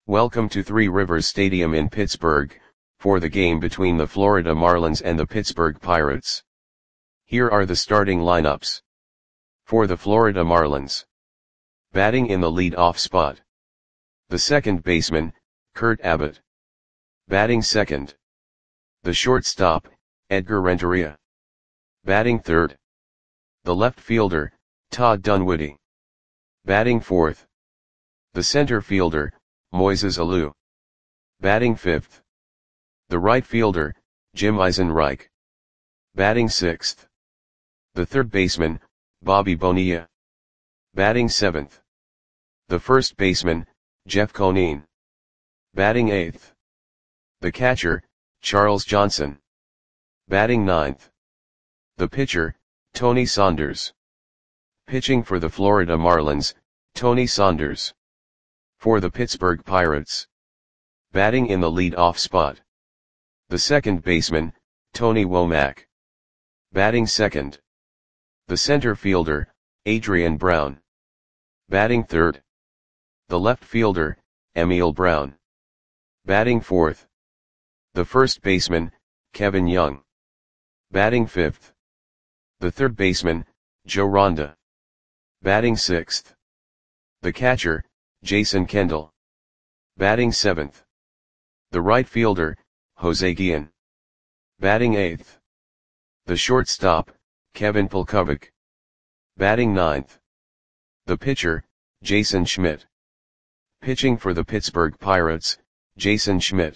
Welcome to Three Rivers Stadium in Pittsburgh, for the game between the Florida Marlins and the Pittsburgh Pirates. Here are the starting lineups. For the Florida Marlins. Batting in the lead-off spot. The second baseman, Kurt Abbott. Batting second. The shortstop, Edgar Renteria. Batting third. The left fielder, Todd Dunwoody. Batting fourth. The center fielder, Moises Alou. Batting fifth. The right fielder, Jim Eisenreich. Batting sixth. The third baseman, Bobby Bonilla. Batting seventh. The first baseman, Jeff Conine. Batting eighth. The catcher, Charles Johnson. Batting ninth. The pitcher, Tony Saunders. Pitching for the Florida Marlins, Tony Saunders. For the Pittsburgh Pirates. Batting in the lead-off spot. The second baseman, Tony Womack. Batting second. The center fielder, Adrian Brown. Batting third. The left fielder, Emil Brown. Batting fourth. The first baseman, Kevin Young. Batting fifth. The third baseman, Joe Ronda. Batting sixth. The catcher, Jason Kendall. Batting seventh. The right fielder, Jose Guillen. Batting eighth. The shortstop, Kevin Polkovic. Batting ninth. The pitcher, Jason Schmidt. Pitching for the Pittsburgh Pirates, Jason Schmidt.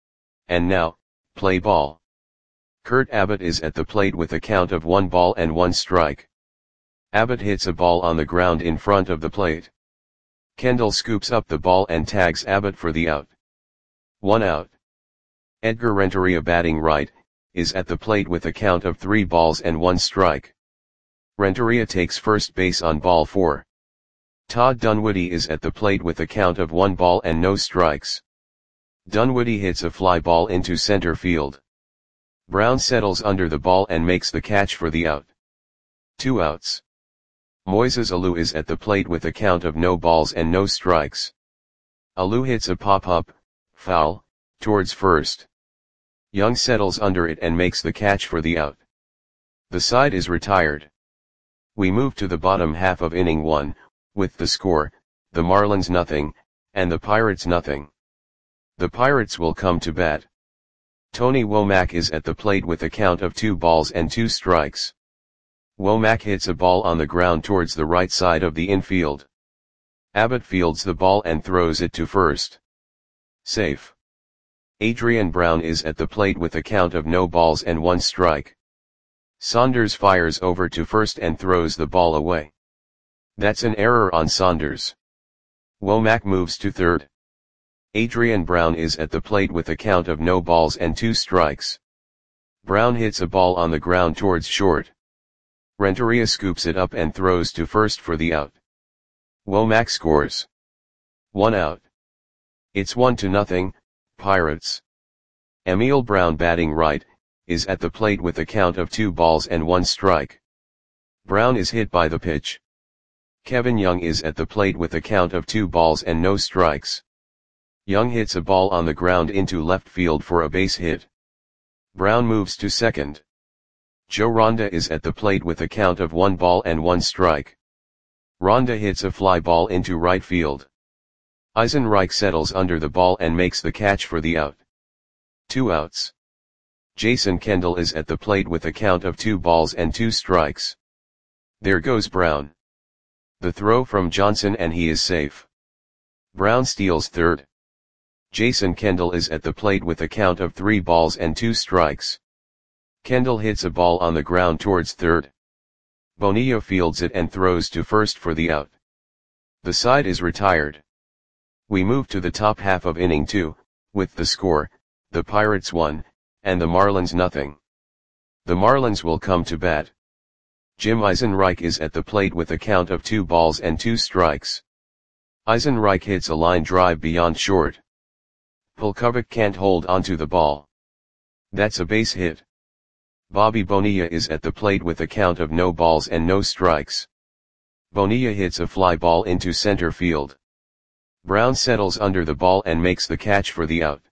And now, play ball. Kurt Abbott is at the plate with a count of 1 ball and 1 strike. Abbott hits a ball on the ground in front of the plate. Kendall scoops up the ball and tags Abbott for the out. 1 out. Edgar Renteria, batting right, is at the plate with a count of 3 balls and 1 strike. Renteria takes first base on ball 4. Todd Dunwoody is at the plate with a count of 1 ball and no strikes. Dunwoody hits a fly ball into center field. Brown settles under the ball and makes the catch for the out. 2 outs. Moises Alou is at the plate with a count of no balls and no strikes. Alou hits a pop-up, foul, towards first. Young settles under it and makes the catch for the out. The side is retired. We move to the bottom half of inning 1, with the score, the Marlins nothing, and the Pirates nothing. The Pirates will come to bat. Tony Womack is at the plate with a count of 2 balls and 2 strikes. Womack hits a ball on the ground towards the right side of the infield. Abbott fields the ball and throws it to first. Safe. Adrian Brown is at the plate with a count of no balls and 1 strike. Saunders fires over to first and throws the ball away. That's an error on Saunders. Womack moves to third. Adrian Brown is at the plate with a count of no balls and 2 strikes. Brown hits a ball on the ground towards short. Renteria scoops it up and throws to first for the out. Womack scores. 1 out. It's 1-0, Pirates. Emil Brown, batting right, is at the plate with a count of 2 balls and 1 strike. Brown is hit by the pitch. Kevin Young is at the plate with a count of 2 balls and no strikes. Young hits a ball on the ground into left field for a base hit. Brown moves to second. Joe Ronda is at the plate with a count of 1 ball and 1 strike. Ronda hits a fly ball into right field. Eisenreich settles under the ball and makes the catch for the out. 2 outs. Jason Kendall is at the plate with a count of 2 balls and 2 strikes. There goes Brown. The throw from Johnson and he is safe. Brown steals third. Jason Kendall is at the plate with a count of 3 balls and 2 strikes. Kendall hits a ball on the ground towards third. Bonilla fields it and throws to first for the out. The side is retired. We move to the top half of inning 2, with the score, the Pirates 1, and the Marlins nothing. The Marlins will come to bat. Jim Eisenreich is at the plate with a count of 2 balls and 2 strikes. Eisenreich hits a line drive beyond short. Polkovic can't hold onto the ball. That's a base hit. Bobby Bonilla is at the plate with a count of no balls and no strikes. Bonilla hits a fly ball into center field. Brown settles under the ball and makes the catch for the out.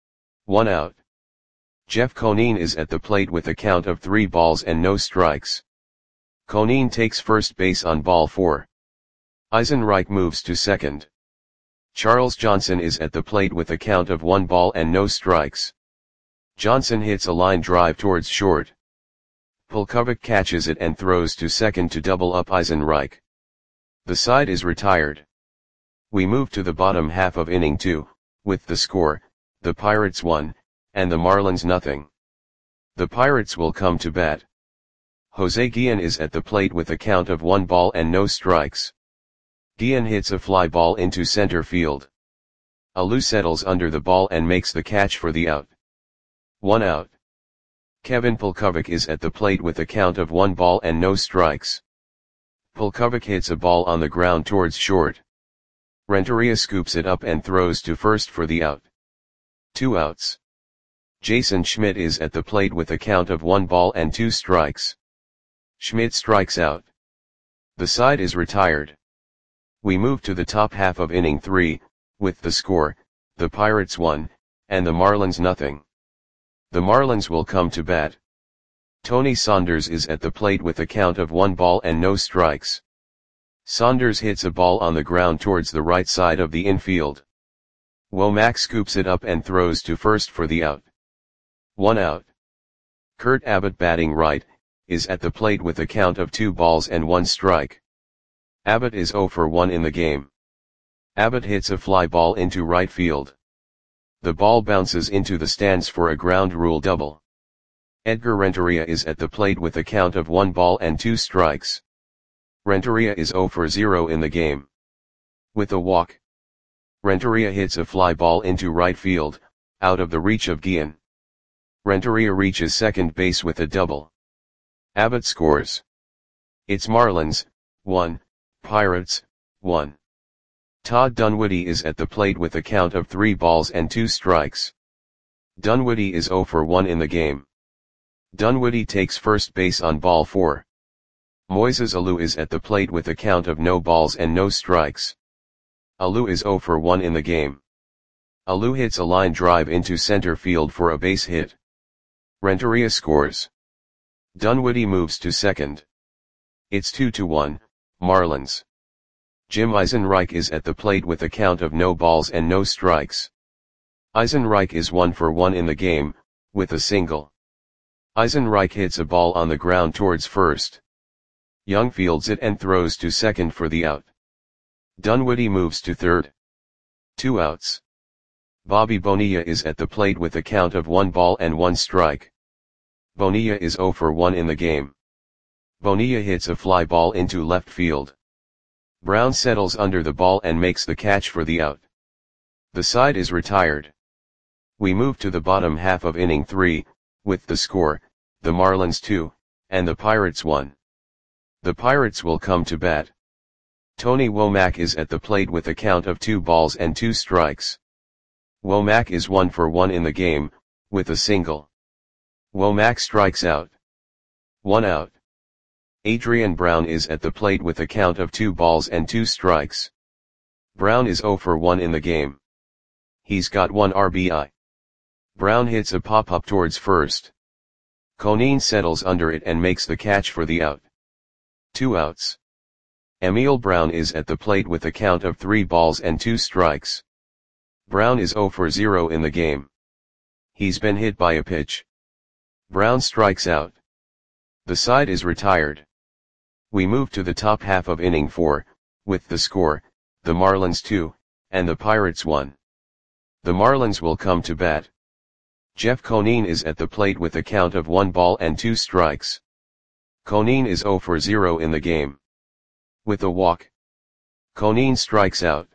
1 out. Jeff Conine is at the plate with a count of 3 balls and no strikes. Conine takes first base on ball 4. Eisenreich moves to second. Charles Johnson is at the plate with a count of 1 ball and no strikes. Johnson hits a line drive towards short. Pulkovic catches it and throws to second to double up Eisenreich. The side is retired. We move to the bottom half of inning 2, with the score, the Pirates 1, and the Marlins nothing. The Pirates will come to bat. Jose Guillen is at the plate with a count of 1 ball and no strikes. Guillen hits a fly ball into center field. Alou settles under the ball and makes the catch for the out. 1 out. Kevin Pulkovic is at the plate with a count of 1 ball and no strikes. Pulkovic hits a ball on the ground towards short. Renteria scoops it up and throws to first for the out. 2 outs. Jason Schmidt is at the plate with a count of 1 ball and 2 strikes. Schmidt strikes out. The side is retired. We move to the top half of inning 3, with the score, the Pirates 1, and the Marlins nothing. The Marlins will come to bat. Tony Saunders is at the plate with a count of 1 ball and no strikes. Saunders hits a ball on the ground towards the right side of the infield. Womack scoops it up and throws to first for the out. 1 out. Kurt Abbott, batting right, is at the plate with a count of 2 balls and 1 strike. Abbott is 0 for 1 in the game. Abbott hits a fly ball into right field. The ball bounces into the stands for a ground rule double. Edgar Renteria is at the plate with a count of 1 ball and 2 strikes. Renteria is 0 for 0 in the game. With a walk, Renteria hits a fly ball into right field, out of the reach of Guillen. Renteria reaches second base with a double. Abbott scores. It's Marlins, 1, Pirates, 1. Todd Dunwoody is at the plate with a count of 3 balls and 2 strikes. Dunwoody is 0 for 1 in the game. Dunwoody takes first base on ball 4. Moises Alou is at the plate with a count of no balls and no strikes. Alou is 0 for 1 in the game. Alou hits a line drive into center field for a base hit. Renteria scores. Dunwoody moves to second. It's 2-1, Marlins. Jim Eisenreich is at the plate with a count of no balls and no strikes. Eisenreich is 1 for 1 in the game, with a single. Eisenreich hits a ball on the ground towards first. Young fields it and throws to second for the out. Dunwoody moves to third. 2 outs. Bobby Bonilla is at the plate with a count of 1 ball and 1 strike. Bonilla is 0 for 1 in the game. Bonilla hits a fly ball into left field. Brown settles under the ball and makes the catch for the out. The side is retired. We move to the bottom half of inning 3, with the score, the Marlins 2, and the Pirates 1. The Pirates will come to bat. Tony Womack is at the plate with a count of 2 balls and 2 strikes. Womack is 1 for 1 in the game, with a single. Womack strikes out. 1 out. Adrian Brown is at the plate with a count of 2 balls and 2 strikes. Brown is 0 for 1 in the game. He's got 1 RBI. Brown hits a pop-up towards first. Conine settles under it and makes the catch for the out. 2 outs. Emil Brown is at the plate with a count of 3 balls and 2 strikes. Brown is 0 for 0 in the game. He's been hit by a pitch. Brown strikes out. The side is retired. We move to the top half of inning 4, with the score, the Marlins 2, and the Pirates 1. The Marlins will come to bat. Jeff Conine is at the plate with a count of 1 ball and 2 strikes. Conine is 0 for 0 in the game. With a walk, Conine strikes out.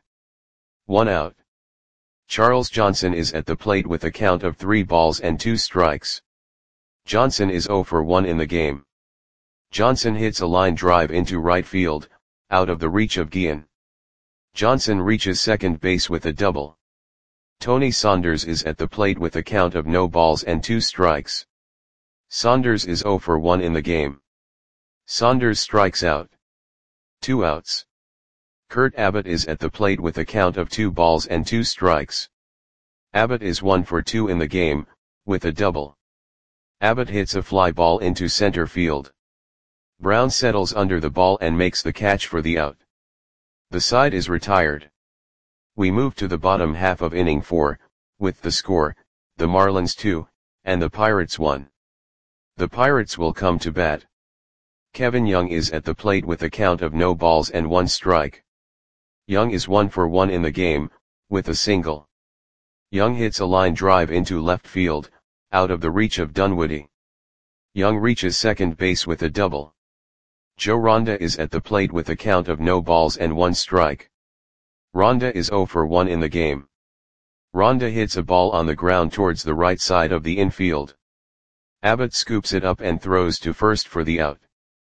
1 out. Charles Johnson is at the plate with a count of 3 balls and 2 strikes. Johnson is 0 for 1 in the game. Johnson hits a line drive into right field, out of the reach of Guillen. Johnson reaches second base with a double. Tony Saunders is at the plate with a count of no balls and 2 strikes. Saunders is 0 for 1 in the game. Saunders strikes out. 2 outs. Kurt Abbott is at the plate with a count of 2 balls and 2 strikes. Abbott is 1 for 2 in the game, with a double. Abbott hits a fly ball into center field. Brown settles under the ball and makes the catch for the out. The side is retired. We move to the bottom half of inning 4, with the score, the Marlins 2, and the Pirates 1. The Pirates will come to bat. Kevin Young is at the plate with a count of no balls and 1 strike. Young is 1 for 1 in the game, with a single. Young hits a line drive into left field, out of the reach of Dunwoody. Young reaches second base with a double. Joe Ronda is at the plate with a count of no balls and 1 strike. Ronda is 0 for 1 in the game. Ronda hits a ball on the ground towards the right side of the infield. Abbott scoops it up and throws to first for the out.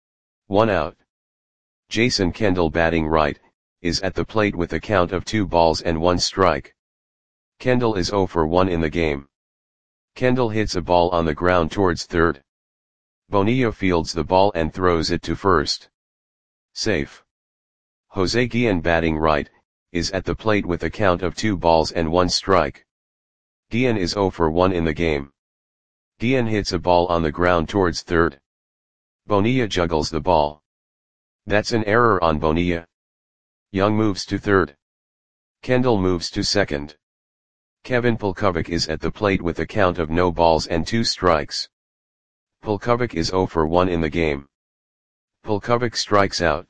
1 out. Jason Kendall, batting right, is at the plate with a count of 2 balls and 1 strike. Kendall is 0 for 1 in the game. Kendall hits a ball on the ground towards third. Bonilla fields the ball and throws it to first. Safe. Jose Guillen, batting right, is at the plate with a count of 2 balls and 1 strike. Guillen is 0 for 1 in the game. Guillen hits a ball on the ground towards third. Bonilla juggles the ball. That's an error on Bonilla. Young moves to third. Kendall moves to second. Kevin Pulkovic is at the plate with a count of no balls and 2 strikes. Pulkovic is 0 for 1 in the game. Pulkovic strikes out.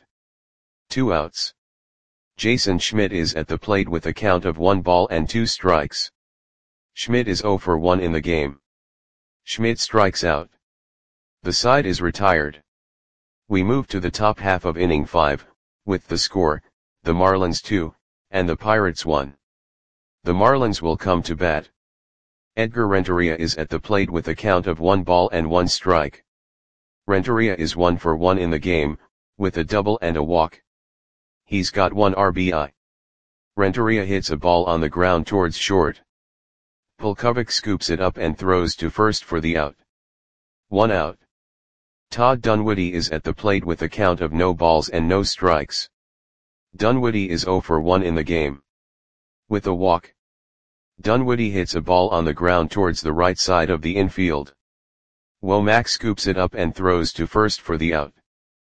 2 outs. Jason Schmidt is at the plate with a count of 1 ball and 2 strikes. Schmidt is 0 for 1 in the game. Schmidt strikes out. The side is retired. We move to the top half of inning 5, with the score, the Marlins 2, and the Pirates 1. The Marlins will come to bat. Edgar Renteria is at the plate with a count of 1 ball and 1 strike. Renteria is 1 for 1 in the game, with a double and a walk. He's got 1 RBI. Renteria hits a ball on the ground towards short. Pulkovic scoops it up and throws to first for the out. 1 out. Todd Dunwoody is at the plate with a count of no balls and no strikes. Dunwoody is 0 for 1 in the game. With a walk. Dunwoody hits a ball on the ground towards the right side of the infield. Womack scoops it up and throws to first for the out.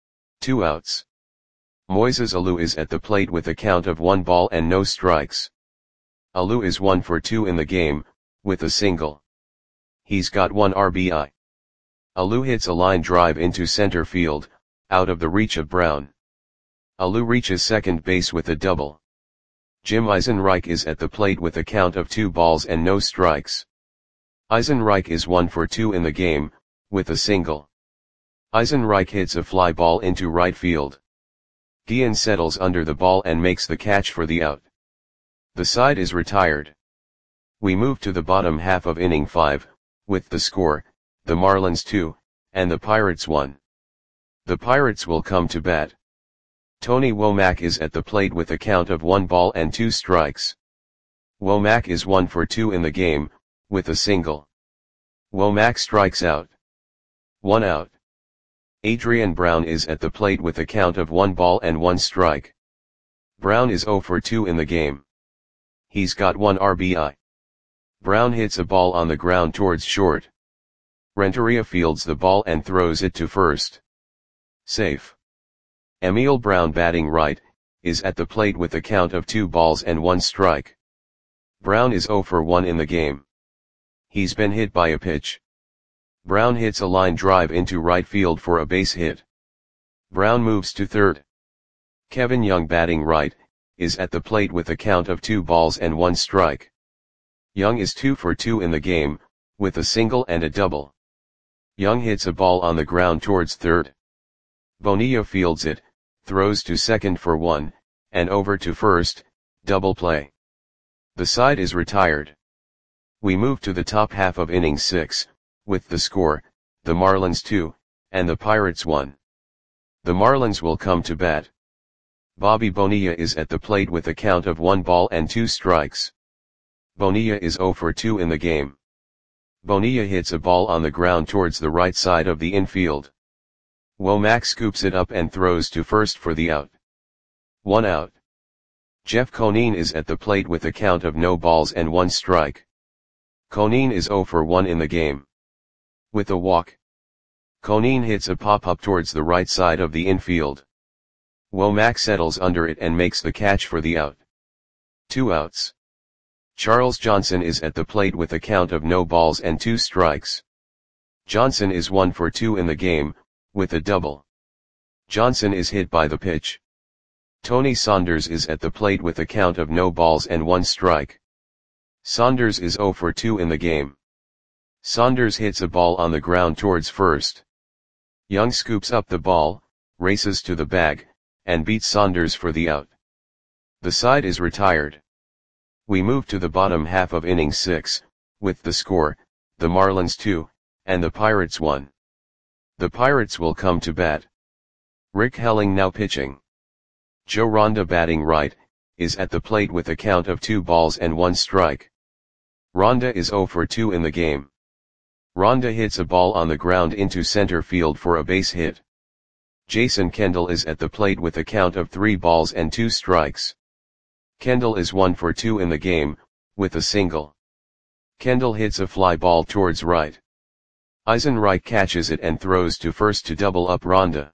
2 outs. Moises Alou is at the plate with a count of 1 ball and no strikes. Alou is 1 for 2 in the game, with a single. He's got 1 RBI. Alou hits a line drive into center field, out of the reach of Brown. Alou reaches second base with a double. Jim Eisenreich is at the plate with a count of 2 balls and no strikes. Eisenreich is 1 for 2 in the game, with a single. Eisenreich hits a fly ball into right field. Guillen settles under the ball and makes the catch for the out. The side is retired. We move to the bottom half of inning 5, with the score, the Marlins 2, and the Pirates 1. The Pirates will come to bat. Tony Womack is at the plate with a count of 1 ball and 2 strikes. Womack is 1 for 2 in the game, with a single. Womack strikes out. 1 out. Adrian Brown is at the plate with a count of 1 ball and 1 strike. Brown is 0 for 2 in the game. He's got 1 RBI. Brown hits a ball on the ground towards short. Renteria fields the ball and throws it to first. Safe. Emil Brown, batting right, is at the plate with a count of 2 balls and 1 strike. Brown is 0 for 1 in the game. He's been hit by a pitch. Brown hits a line drive into right field for a base hit. Brown moves to third. Kevin Young, batting right, is at the plate with a count of 2 balls and 1 strike. Young is 2 for 2 in the game, with a single and a double. Young hits a ball on the ground towards third. Bonilla fields it, throws to second for 1, and over to first, double play. The side is retired. We move to the top half of inning 6, with the score, the Marlins 2, and the Pirates 1. The Marlins will come to bat. Bobby Bonilla is at the plate with a count of 1 ball and 2 strikes. Bonilla is 0 for 2 in the game. Bonilla hits a ball on the ground towards the right side of the infield. Womack scoops it up and throws to first for the out. 1 out. Jeff Conine is at the plate with a count of no balls and 1 strike. Conine is 0 for 1 in the game. With a walk, Conine hits a pop-up towards the right side of the infield. Womack settles under it and makes the catch for the out. 2 outs. Charles Johnson is at the plate with a count of no balls and 2 strikes. Johnson is 1 for 2 in the game, with a double. Johnson is hit by the pitch. Tony Saunders is at the plate with a count of no balls and 1 strike. Saunders is 0 for 2 in the game. Saunders hits a ball on the ground towards first. Young scoops up the ball, races to the bag, and beats Saunders for the out. The side is retired. We move to the bottom half of inning 6, with the score, the Marlins 2, and the Pirates 1. The Pirates will come to bat. Rick Helling now pitching. Joe Ronda batting right, is at the plate with a count of 2 balls and 1 strike. Ronda is 0 for 2 in the game. Ronda hits a ball on the ground into center field for a base hit. Jason Kendall is at the plate with a count of 3 balls and 2 strikes. Kendall is 1 for 2 in the game, with a single. Kendall hits a fly ball towards right. Eisenreich catches it and throws to first to double up Ronda.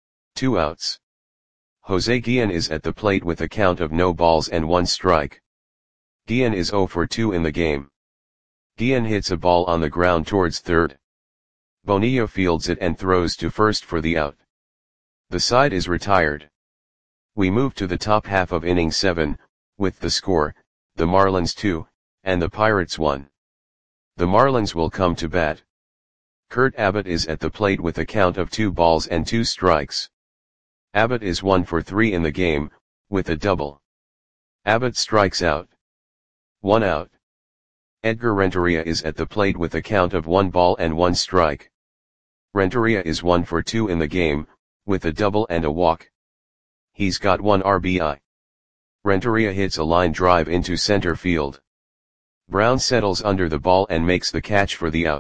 2 outs. Jose Guillen is at the plate with a count of no balls and 1 strike. Guillen is 0 for 2 in the game. Guillen hits a ball on the ground towards third. Bonilla fields it and throws to first for the out. The side is retired. We move to the top half of inning 7, with the score, the Marlins 2, and the Pirates 1. The Marlins will come to bat. Kurt Abbott is at the plate with a count of 2 balls and 2 strikes. Abbott is 1 for 3 in the game, with a double. Abbott strikes out. 1 out. Edgar Renteria is at the plate with a count of 1 ball and 1 strike. Renteria is 1 for 2 in the game, with a double and a walk. He's got 1 RBI. Renteria hits a line drive into center field. Brown settles under the ball and makes the catch for the out.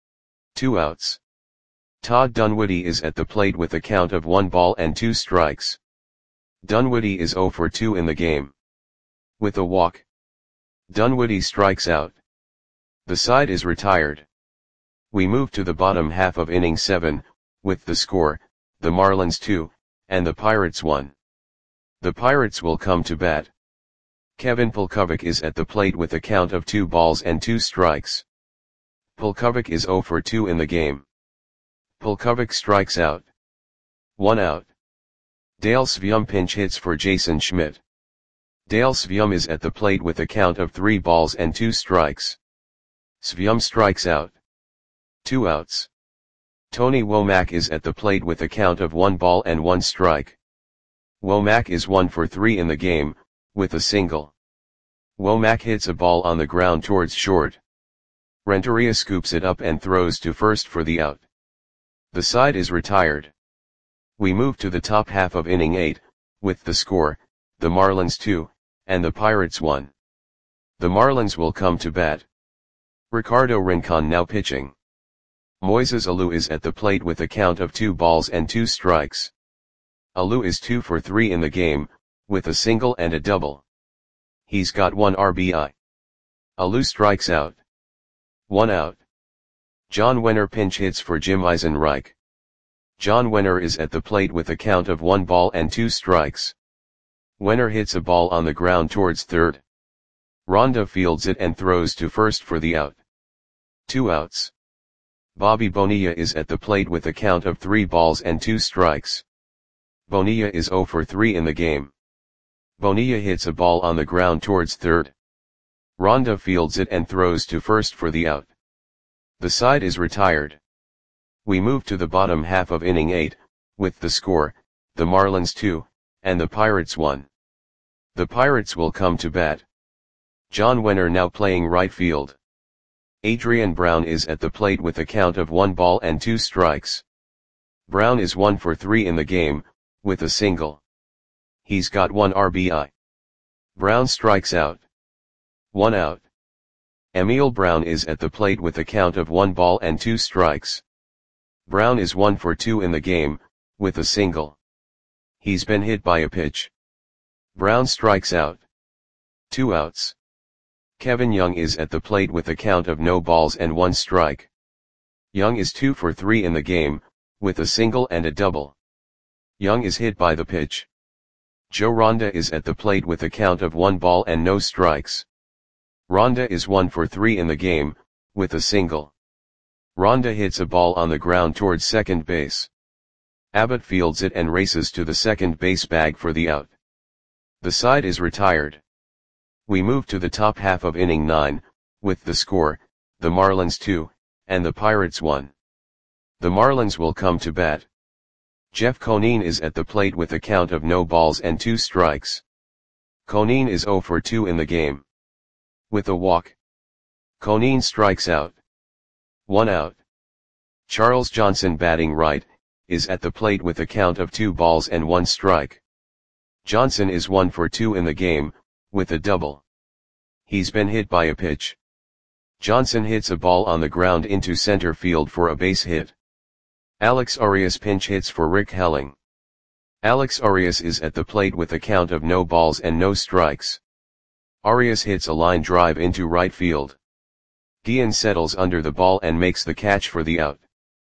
2 outs. Todd Dunwoody is at the plate with a count of 1 ball and 2 strikes. Dunwoody is 0 for 2 in the game. With a walk, Dunwoody strikes out. The side is retired. We move to the bottom half of inning 7, with the score, the Marlins 2, and the Pirates 1. The Pirates will come to bat. Kevin Pulkovic is at the plate with a count of 2 balls and 2 strikes. Pulkovic is 0 for 2 in the game. Pulkovic strikes out. 1 out. Dale Svium pinch hits for Jason Schmidt. Dale Svium is at the plate with a count of 3 balls and 2 strikes. Svium strikes out. 2 outs. Tony Womack is at the plate with a count of 1 ball and 1 strike. Womack is 1 for 3 in the game, with a single. Womack hits a ball on the ground towards short. Renteria scoops it up and throws to first for the out. The side is retired. We move to the top half of inning 8, with the score, the Marlins 2, and the Pirates 1. The Marlins will come to bat. Ricardo Rincon now pitching. Moises Alou is at the plate with a count of 2 balls and 2 strikes. Alou is 2 for 3 in the game, with a single and a double. He's got 1 RBI. Alou strikes out. 1 out. John Wenner pinch hits for Jim Eisenreich. John Wenner is at the plate with a count of 1 ball and 2 strikes. Wenner hits a ball on the ground towards third. Ronda fields it and throws to first for the out. 2 outs. Bobby Bonilla is at the plate with a count of 3 balls and 2 strikes. Bonilla is 0 for 3 in the game. Bonilla hits a ball on the ground towards third. Ronda fields it and throws to first for the out. The side is retired. We move to the bottom half of inning 8, with the score, the Marlins 2, and the Pirates 1. The Pirates will come to bat. John Wenner now playing right field. Adrian Brown is at the plate with a count of 1 ball and 2 strikes. Brown is 1 for 3 in the game, with a single. He's got 1 RBI. Brown strikes out. 1 out. Emil Brown is at the plate with a count of 1 ball and 2 strikes. Brown is 1 for 2 in the game, with a single. He's been hit by a pitch. Brown strikes out. 2 outs. Kevin Young is at the plate with a count of no balls and 1 strike. Young is 2 for 3 in the game, with a single and a double. Young is hit by the pitch. Joe Ronda is at the plate with a count of 1 ball and no strikes. Ronda is 1 for 3 in the game, with a single. Ronda hits a ball on the ground towards second base. Abbott fields it and races to the second base bag for the out. The side is retired. We move to the top half of inning 9, with the score, the Marlins 2, and the Pirates 1. The Marlins will come to bat. Jeff Conine is at the plate with a count of no balls and 2 strikes. Conine is 0 for 2 in the game. With a walk, Conine strikes out. 1 out. Charles Johnson, batting right, is at the plate with a count of 2 balls and 1 strike. Johnson is 1 for 2 in the game, with a double. He's been hit by a pitch. Johnson hits a ball on the ground into center field for a base hit. Alex Arias pinch hits for Rick Helling. Alex Arias is at the plate with a count of no balls and no strikes. Arias hits a line drive into right field. Guillen settles under the ball and makes the catch for the out.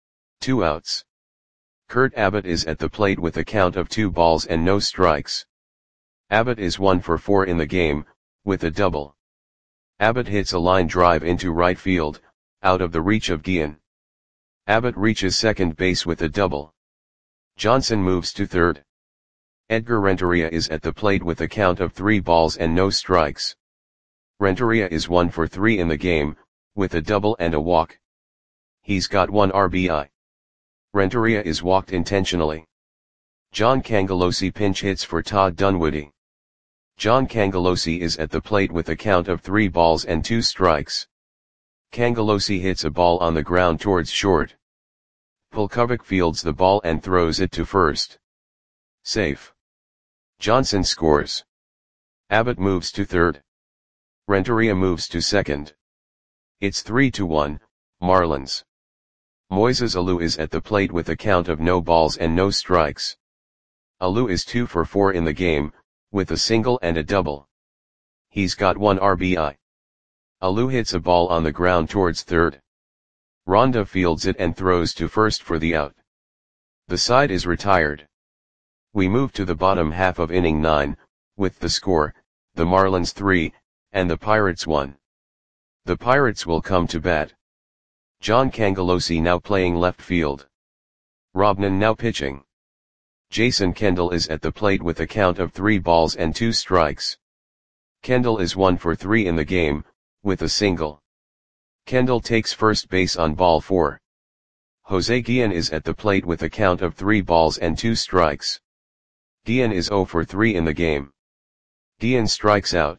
2 outs. Kurt Abbott is at the plate with a count of 2 balls and no strikes. Abbott is 1 for 4 in the game, with a double. Abbott hits a line drive into right field, out of the reach of Guillen. Abbott reaches second base with a double. Johnson moves to third. Edgar Renteria is at the plate with a count of 3 balls and no strikes. Renteria is 1 for 3 in the game, with a double and a walk. He's got 1 RBI. Renteria is walked intentionally. John Cangelosi pinch hits for Todd Dunwoody. John Cangelosi is at the plate with a count of 3 balls and 2 strikes. Cangelosi hits a ball on the ground towards short. Pulkovic fields the ball and throws it to first. Safe. Johnson scores. Abbott moves to third. Renteria moves to second. It's 3-1, Marlins. Moises Alou is at the plate with a count of no balls and no strikes. Alou is 2 for 4 in the game, with a single and a double. He's got 1 RBI. Alou hits a ball on the ground towards third. Ronda fields it and throws to first for the out. The side is retired. We move to the bottom half of inning 9, with the score, the Marlins 3, and the Pirates 1. The Pirates will come to bat. John Cangelosi now playing left field. Robnan now pitching. Jason Kendall is at the plate with a count of 3 balls and 2 strikes. Kendall is 1 for 3 in the game, with a single. Kendall takes first base on ball 4. Jose Guillen is at the plate with a count of 3 balls and 2 strikes. Guillen is 0 for 3 in the game. Guillen strikes out.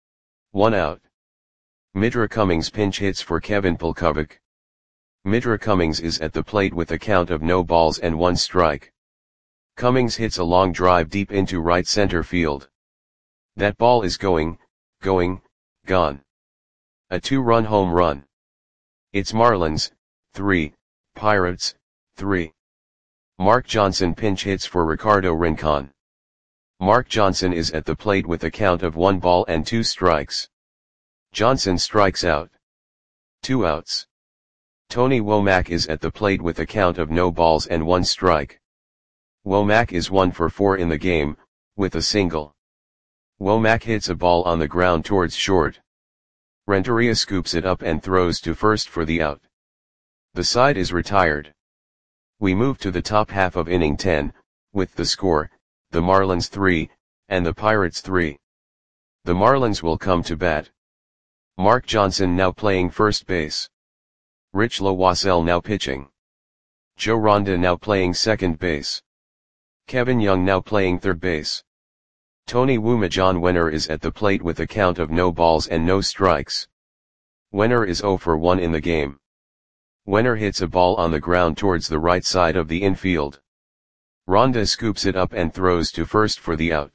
1 out. Midra Cummings pinch hits for Kevin Pulkovic. Midra Cummings is at the plate with a count of no balls and 1 strike. Cummings hits a long drive deep into right center field. That ball is going, gone. A 2-run home run. It's Marlins, 3, Pirates, 3. Mark Johnson pinch hits for Ricardo Rincon. Mark Johnson is at the plate with a count of 1 ball and 2 strikes. Johnson strikes out. 2 outs. Tony Womack is at the plate with a count of no balls and 1 strike. Womack is 1 for 4 in the game, with a single. Womack hits a ball on the ground towards short. Renteria scoops it up and throws to first for the out. The side is retired. We move to the top half of inning 10, with the score, the Marlins 3, and the Pirates 3. The Marlins will come to bat. Mark Johnson now playing first base. Rich Lowassell now pitching. Joe Ronda now playing second base. Kevin Young now playing third base. Tony Wuma. John Wenner is at the plate with a count of no balls and no strikes. Wenner is 0 for 1 in the game. Wenner hits a ball on the ground towards the right side of the infield. Ronda scoops it up and throws to first for the out.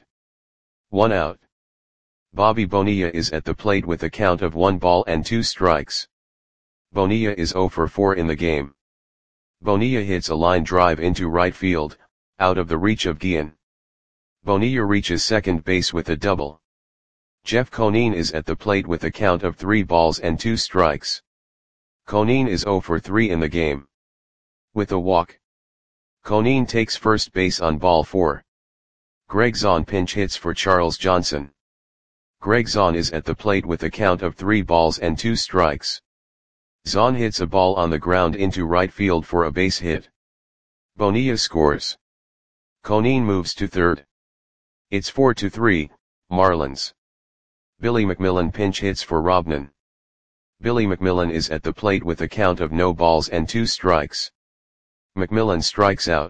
1 out. Bobby Bonilla is at the plate with a count of 1 ball and 2 strikes. Bonilla is 0 for 4 in the game. Bonilla hits a line drive into right field, out of the reach of Guillen. Bonilla reaches second base with a double. Jeff Conine is at the plate with a count of 3 balls and 2 strikes. Conine is 0 for 3 in the game. With a walk. Conine takes first base on ball 4. Greg Zaun pinch hits for Charles Johnson. Greg Zaun is at the plate with a count of 3 balls and 2 strikes. Zaun hits a ball on the ground into right field for a base hit. Bonilla scores. Conine moves to third. It's 4-3, Marlins. Billy McMillan pinch hits for Robnan. Billy McMillan is at the plate with a count of no balls and 2 strikes. McMillan strikes out.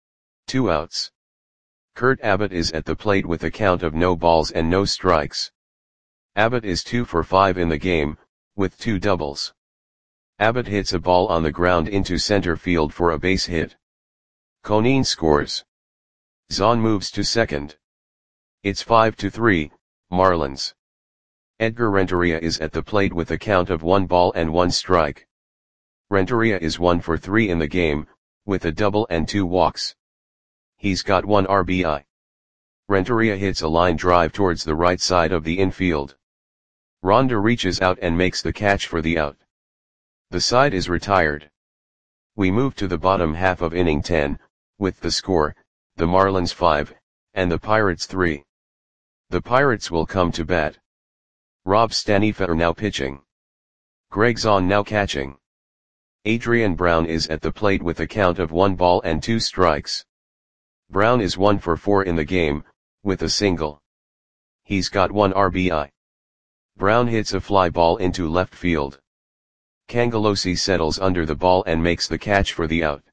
2 outs. Kurt Abbott is at the plate with a count of no balls and no strikes. Abbott is 2 for 5 in the game, with 2 doubles. Abbott hits a ball on the ground into center field for a base hit. Conine scores. Zaun moves to second. It's 5-3, Marlins. Edgar Renteria is at the plate with a count of 1 ball and 1 strike. Renteria is 1 for 3 in the game, with a double and 2 walks. He's got 1 RBI. Renteria hits a line drive towards the right side of the infield. Ronda reaches out and makes the catch for the out. The side is retired. We move to the bottom half of inning 10, with the score, the Marlins 5, and the Pirates 3. The Pirates will come to bat. Rob Stanifer now pitching. Greg Zaun now catching. Adrian Brown is at the plate with a count of 1 ball and 2 strikes. Brown is 1 for 4 in the game, with a single. He's got 1 RBI. Brown hits a fly ball into left field. Cangelosi settles under the ball and makes the catch for the out.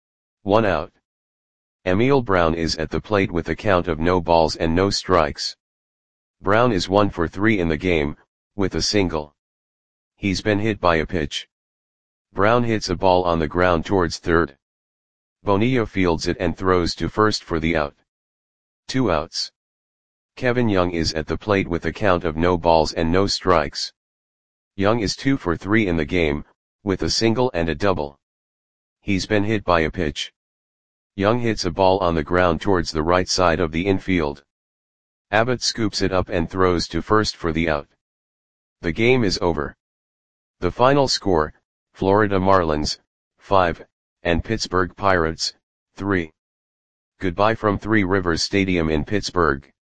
1 out. Emil Brown is at the plate with a count of no balls and no strikes. Brown is 1 for 3 in the game, with a single. He's been hit by a pitch. Brown hits a ball on the ground towards third. Bonilla fields it and throws to first for the out. 2 outs. Kevin Young is at the plate with a count of no balls and no strikes. Young is 2 for 3 in the game, with a single and a double. He's been hit by a pitch. Young hits a ball on the ground towards the right side of the infield. Abbott scoops it up and throws to first for the out. The game is over. The final score, Florida Marlins, 5, and Pittsburgh Pirates, 3. Goodbye from Three Rivers Stadium in Pittsburgh.